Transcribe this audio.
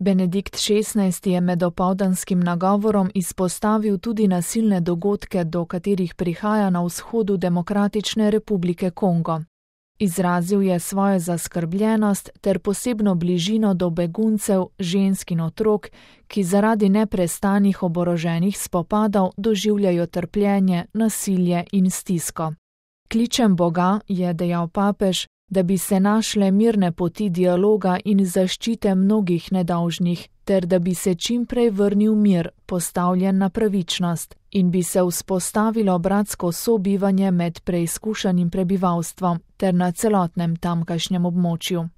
Benedikt XVI. Je med opoldanskim nagovorom izpostavil tudi nasilne dogodke, do katerih prihaja na vzhodu Demokratične republike Kongo. Izrazil je svojo zaskrbljenost ter posebno bližino do beguncev, žensk in otrok, ki zaradi neprestanih oboroženih spopadov doživljajo trpljenje, nasilje in stisko. Kličem Boga, je dejal papež, da bi se našle mirne poti dialoga in zaščite mnogih nedolžnih, ter da bi se čim prej vrnil mir, postavljen na pravičnost, in bi se vzpostavilo bratsko sobivanje med preizkušanim prebivalstvom ter na celotnem tamkajšnjem območju.